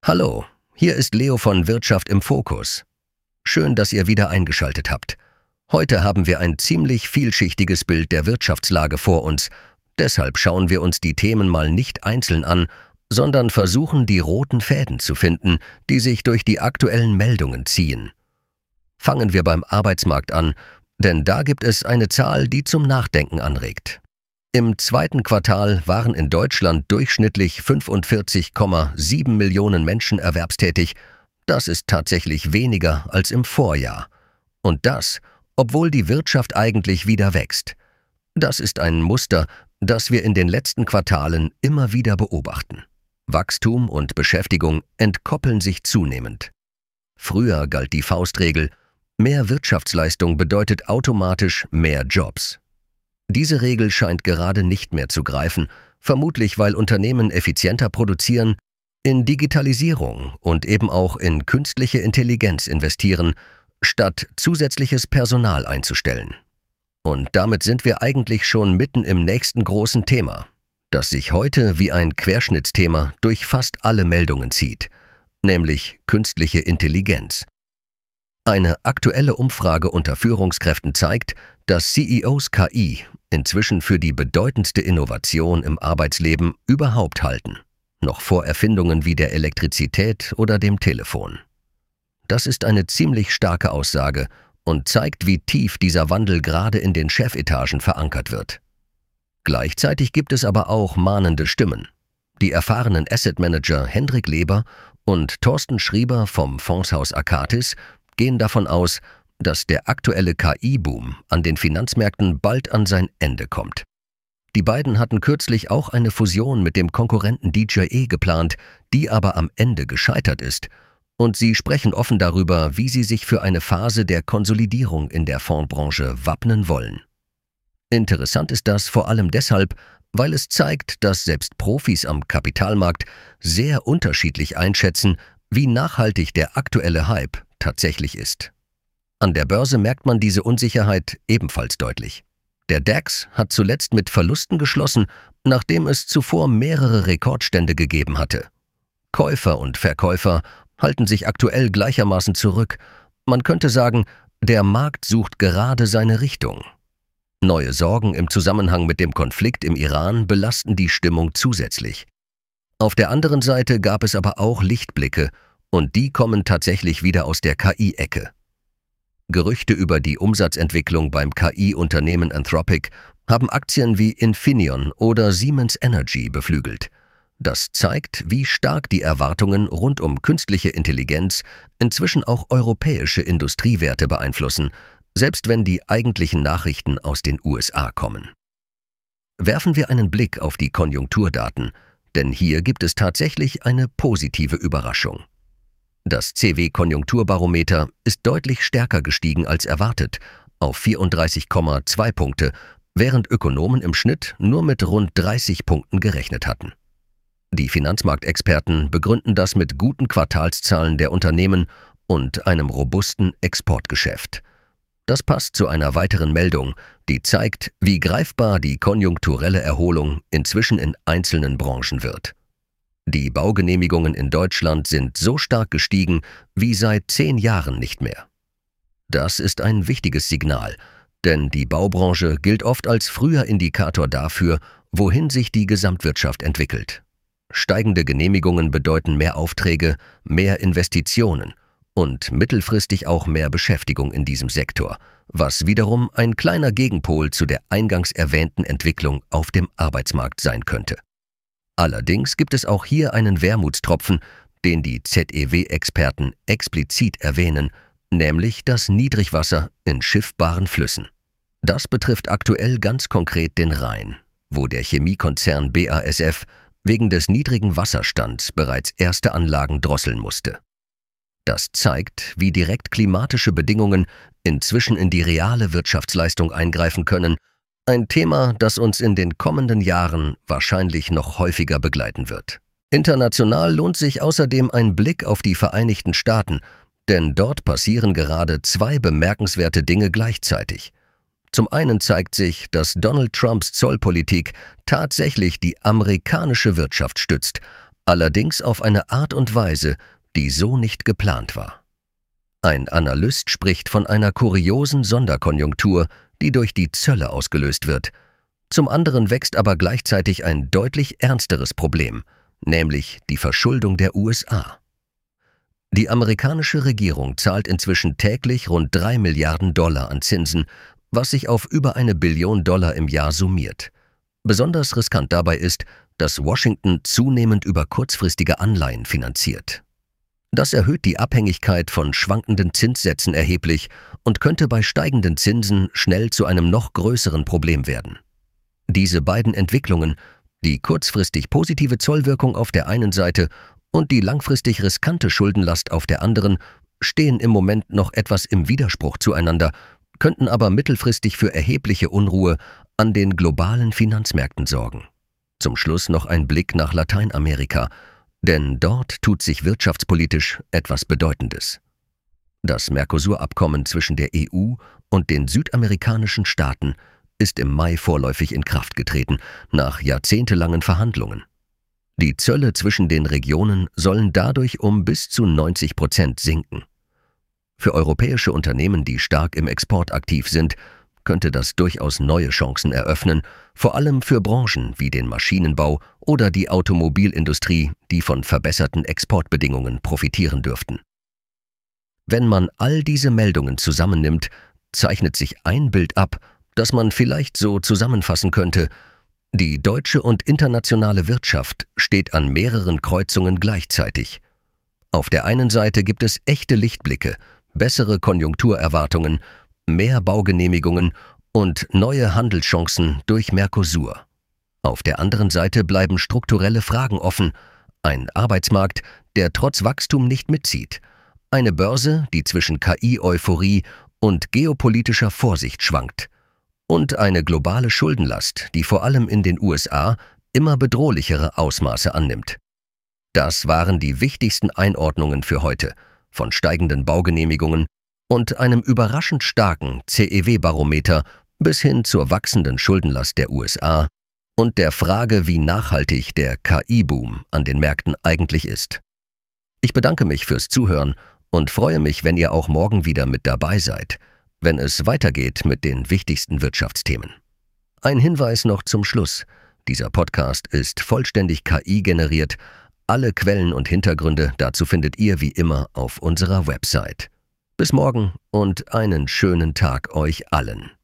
Hallo, hier ist Leo von Wirtschaft im Fokus. Schön, dass ihr wieder eingeschaltet habt. Heute haben wir ein ziemlich vielschichtiges Bild der Wirtschaftslage vor uns. Deshalb schauen wir uns die Themen mal nicht einzeln an, sondern versuchen, die roten Fäden zu finden, die sich durch die aktuellen Meldungen ziehen. Fangen wir beim Arbeitsmarkt an, denn da gibt es eine Zahl, die zum Nachdenken anregt. Im zweiten Quartal waren in Deutschland durchschnittlich 45,7 Millionen Menschen erwerbstätig. Das ist tatsächlich weniger als im Vorjahr. Und das, obwohl die Wirtschaft eigentlich wieder wächst. Das ist ein Muster, das wir in den letzten Quartalen immer wieder beobachten. Wachstum und Beschäftigung entkoppeln sich zunehmend. Früher galt die Faustregel: mehr Wirtschaftsleistung bedeutet automatisch mehr Jobs. Diese Regel scheint gerade nicht mehr zu greifen, vermutlich weil Unternehmen effizienter produzieren, in Digitalisierung und eben auch in künstliche Intelligenz investieren, statt zusätzliches Personal einzustellen. Und damit sind wir eigentlich schon mitten im nächsten großen Thema, das sich heute wie ein Querschnittsthema durch fast alle Meldungen zieht, nämlich künstliche Intelligenz. Eine aktuelle Umfrage unter Führungskräften zeigt, dass CEOs KI inzwischen für die bedeutendste Innovation im Arbeitsleben überhaupt halten, noch vor Erfindungen wie der Elektrizität oder dem Telefon. Das ist eine ziemlich starke Aussage und zeigt, wie tief dieser Wandel gerade in den Chefetagen verankert wird. Gleichzeitig gibt es aber auch mahnende Stimmen. Die erfahrenen Asset-Manager Hendrik Leber und Thorsten Schrieber vom Fondshaus Akatis gehen davon aus, dass der aktuelle KI-Boom an den Finanzmärkten bald an sein Ende kommt. Die beiden hatten kürzlich auch eine Fusion mit dem Konkurrenten DJE geplant, die aber am Ende gescheitert ist, und sie sprechen offen darüber, wie sie sich für eine Phase der Konsolidierung in der Fondsbranche wappnen wollen. Interessant ist das vor allem deshalb, weil es zeigt, dass selbst Profis am Kapitalmarkt sehr unterschiedlich einschätzen, wie nachhaltig der aktuelle Hype tatsächlich ist. An der Börse merkt man diese Unsicherheit ebenfalls deutlich. Der DAX hat zuletzt mit Verlusten geschlossen, nachdem es zuvor mehrere Rekordstände gegeben hatte. Käufer und Verkäufer halten sich aktuell gleichermaßen zurück. Man könnte sagen, der Markt sucht gerade seine Richtung. Neue Sorgen im Zusammenhang mit dem Konflikt im Iran belasten die Stimmung zusätzlich. Auf der anderen Seite gab es aber auch Lichtblicke, und die kommen tatsächlich wieder aus der KI-Ecke. Gerüchte über die Umsatzentwicklung beim KI-Unternehmen Anthropic haben Aktien wie Infineon oder Siemens Energy beflügelt. Das zeigt, wie stark die Erwartungen rund um künstliche Intelligenz inzwischen auch europäische Industriewerte beeinflussen, selbst wenn die eigentlichen Nachrichten aus den USA kommen. Werfen wir einen Blick auf die Konjunkturdaten, denn hier gibt es tatsächlich eine positive Überraschung. Das CW-Konjunkturbarometer ist deutlich stärker gestiegen als erwartet, auf 34,2 Punkte, während Ökonomen im Schnitt nur mit rund 30 Punkten gerechnet hatten. Die Finanzmarktexperten begründen das mit guten Quartalszahlen der Unternehmen und einem robusten Exportgeschäft. Das passt zu einer weiteren Meldung, die zeigt, wie greifbar die konjunkturelle Erholung inzwischen in einzelnen Branchen wird. Die Baugenehmigungen in Deutschland sind so stark gestiegen wie seit 10 Jahren nicht mehr. Das ist ein wichtiges Signal, denn die Baubranche gilt oft als früher Indikator dafür, wohin sich die Gesamtwirtschaft entwickelt. Steigende Genehmigungen bedeuten mehr Aufträge, mehr Investitionen und mittelfristig auch mehr Beschäftigung in diesem Sektor, was wiederum ein kleiner Gegenpol zu der eingangs erwähnten Entwicklung auf dem Arbeitsmarkt sein könnte. Allerdings gibt es auch hier einen Wermutstropfen, den die ZEW-Experten explizit erwähnen, nämlich das Niedrigwasser in schiffbaren Flüssen. Das betrifft aktuell ganz konkret den Rhein, wo der Chemiekonzern BASF wegen des niedrigen Wasserstands bereits erste Anlagen drosseln musste. Das zeigt, wie direkt klimatische Bedingungen inzwischen in die reale Wirtschaftsleistung eingreifen können, ein Thema, das uns in den kommenden Jahren wahrscheinlich noch häufiger begleiten wird. International lohnt sich außerdem ein Blick auf die Vereinigten Staaten, denn dort passieren gerade 2 bemerkenswerte Dinge gleichzeitig. Zum einen zeigt sich, dass Donald Trumps Zollpolitik tatsächlich die amerikanische Wirtschaft stützt, Allerdings auf eine Art und Weise, die so nicht geplant war. Ein Analyst spricht von einer kuriosen Sonderkonjunktur, die durch die Zölle ausgelöst wird. Zum anderen wächst aber gleichzeitig ein deutlich ernsteres Problem, nämlich die Verschuldung der USA. Die amerikanische Regierung zahlt inzwischen täglich rund 3 Milliarden Dollar an Zinsen, was sich auf über $1 Billion im Jahr summiert. Besonders riskant dabei ist, dass Washington zunehmend über kurzfristige Anleihen finanziert. Das erhöht die Abhängigkeit von schwankenden Zinssätzen erheblich und könnte bei steigenden Zinsen schnell zu einem noch größeren Problem werden. Diese beiden Entwicklungen, die kurzfristig positive Zollwirkung auf der einen Seite und die langfristig riskante Schuldenlast auf der anderen, stehen im Moment noch etwas im Widerspruch zueinander, könnten aber mittelfristig für erhebliche Unruhe an den globalen Finanzmärkten sorgen. Zum Schluss noch ein Blick nach Lateinamerika, denn dort tut sich wirtschaftspolitisch etwas Bedeutendes. Das Mercosur-Abkommen zwischen der EU und den südamerikanischen Staaten ist im Mai vorläufig in Kraft getreten, nach jahrzehntelangen Verhandlungen. Die Zölle zwischen den Regionen sollen dadurch um bis zu 90% sinken. Für europäische Unternehmen, die stark im Export aktiv sind, könnte das durchaus neue Chancen eröffnen, vor allem für Branchen wie den Maschinenbau oder die Automobilindustrie, die von verbesserten Exportbedingungen profitieren dürften. Wenn man all diese Meldungen zusammennimmt, zeichnet sich ein Bild ab, das man vielleicht so zusammenfassen könnte: Die deutsche und internationale Wirtschaft steht an mehreren Kreuzungen gleichzeitig. Auf der einen Seite gibt es echte Lichtblicke, bessere Konjunkturerwartungen, mehr Baugenehmigungen und neue Handelschancen durch Mercosur. Auf der anderen Seite bleiben strukturelle Fragen offen, ein Arbeitsmarkt, der trotz Wachstum nicht mitzieht, eine Börse, die zwischen KI-Euphorie und geopolitischer Vorsicht schwankt, und eine globale Schuldenlast, die vor allem in den USA immer bedrohlichere Ausmaße annimmt. Das waren die wichtigsten Einordnungen für heute, von steigenden Baugenehmigungen und einem überraschend starken CEW-Barometer bis hin zur wachsenden Schuldenlast der USA und der Frage, wie nachhaltig der KI-Boom an den Märkten eigentlich ist. Ich bedanke mich fürs Zuhören und freue mich, wenn ihr auch morgen wieder mit dabei seid, wenn es weitergeht mit den wichtigsten Wirtschaftsthemen. Ein Hinweis noch zum Schluss: Dieser Podcast ist vollständig KI-generiert. Alle Quellen und Hintergründe dazu findet ihr wie immer auf unserer Website. Bis morgen und einen schönen Tag euch allen.